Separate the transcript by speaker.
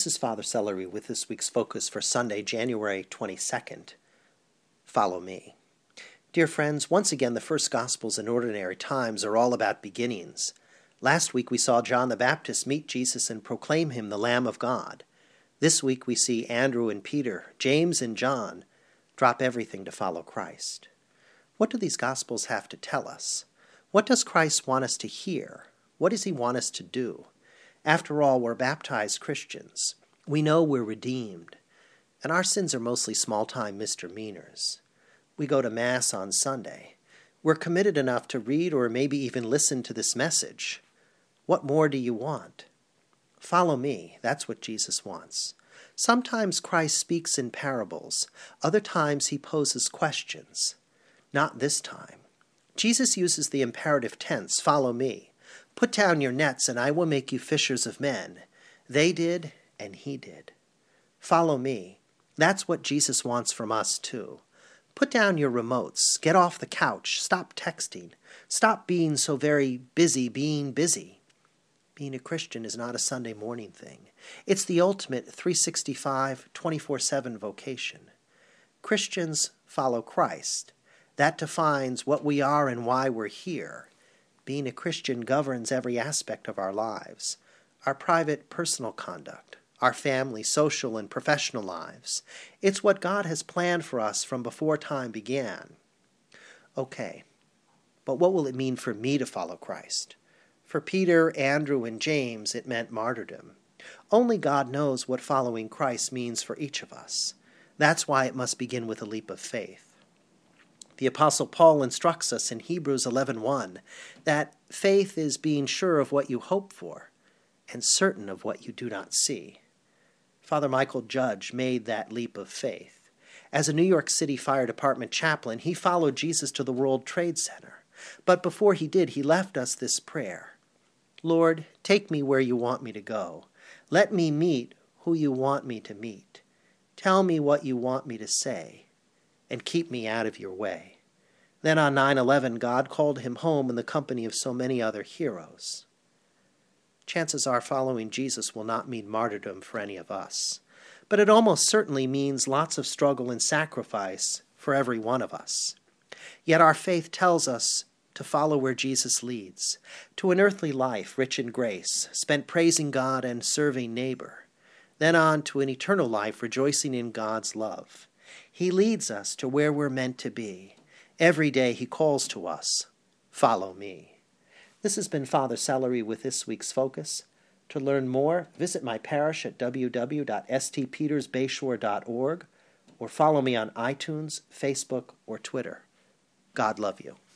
Speaker 1: This is Father Celery with this week's focus for Sunday, January 22nd. Follow me. Dear friends, once again, the first Gospels in ordinary times are all about beginnings. Last week we saw John the Baptist meet Jesus and proclaim him the Lamb of God. This week we see Andrew and Peter, James and John drop everything to follow Christ. What do these Gospels have to tell us? What does Christ want us to hear? What does he want us to do? After all, we're baptized Christians. We know we're redeemed, and our sins are mostly small-time misdemeanors. We go to Mass on Sunday. We're committed enough to read or maybe even listen to this message. What more do you want? Follow me. That's what Jesus wants. Sometimes Christ speaks in parables. Other times he poses questions. Not this time. Jesus uses the imperative tense, follow me. Put down your nets, and I will make you fishers of men. They did, and he did. Follow me. That's what Jesus wants from us, too. Put down your remotes. Get off the couch. Stop texting. Stop being so very busy being busy. Being a Christian is not a Sunday morning thing. It's the ultimate 365, 24/7 vocation. Christians follow Christ. That defines what we are and why we're here. Being a Christian governs every aspect of our lives, our private, personal conduct, our family, social, and professional lives. It's what God has planned for us from before time began. Okay, but what will it mean for me to follow Christ? For Peter, Andrew, and James, it meant martyrdom. Only God knows what following Christ means for each of us. That's why it must begin with a leap of faith. The Apostle Paul instructs us in Hebrews 11:1 that faith is being sure of what you hope for and certain of what you do not see. Father Michael Judge made that leap of faith. As a New York City Fire Department chaplain, he followed Jesus to the World Trade Center. But before he did, he left us this prayer. Lord, take me where you want me to go. Let me meet who you want me to meet. Tell me what you want me to say, and keep me out of your way. Then on 9/11, God called him home in the company of so many other heroes. Chances are following Jesus will not mean martyrdom for any of us, but it almost certainly means lots of struggle and sacrifice for every one of us. Yet our faith tells us to follow where Jesus leads, to an earthly life rich in grace, spent praising God and serving neighbor, then on to an eternal life rejoicing in God's love. He leads us to where we're meant to be. Every day he calls to us, follow me. This has been Father Celery with this week's focus. To learn more, visit my parish at www.stpetersbayshore.org or follow me on iTunes, Facebook, or Twitter. God love you.